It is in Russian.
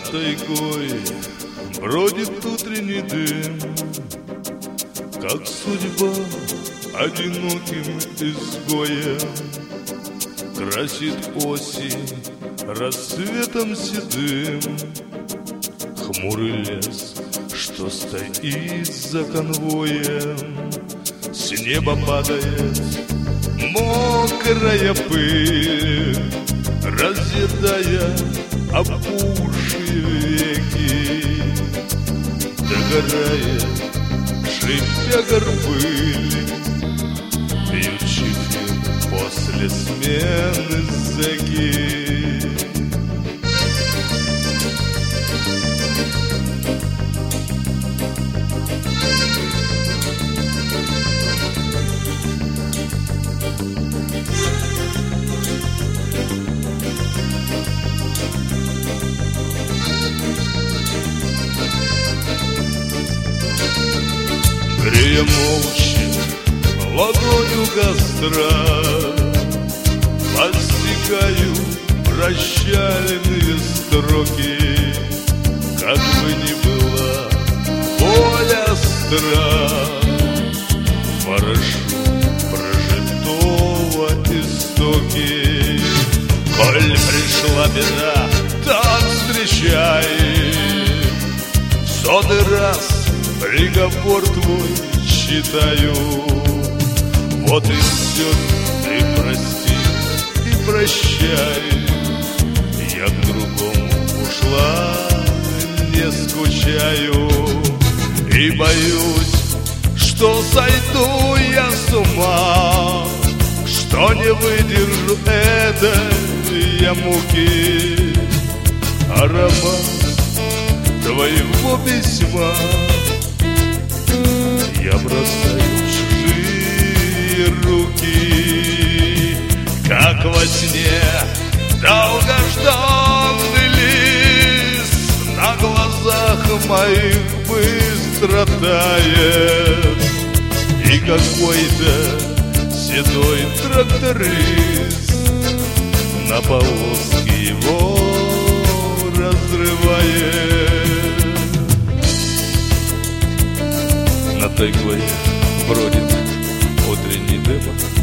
тайгой бродит утренний дым, как судьба одиноким изгоем красит осень рассветом седым. Хмурый лес, что стоит за конвоем, с неба падает мокрая пыль, разъедая опухшие веки. Догорает, шипя горбыль, пьют чефир после смены зэки. Грея молча ладонью костра, подсекаю прощальные строки. Как бы ни была боль остра, порошу прожитого истоки. Коль пришла беда, так встречай, в 100-й раз приговор твой читаю. Вот и все, ты прости и прощай. Я к другому ушла, не скучаю. И боюсь, что сойду я с ума, что не выдержу этой я муки. Аромат твоего письма я бросаю в чужие руки, как во сне долгожданный лист на глазах моих быстро тает. И какой-то седой тракторист на полоски его разрывает. Над тайгой бродит утренний дым,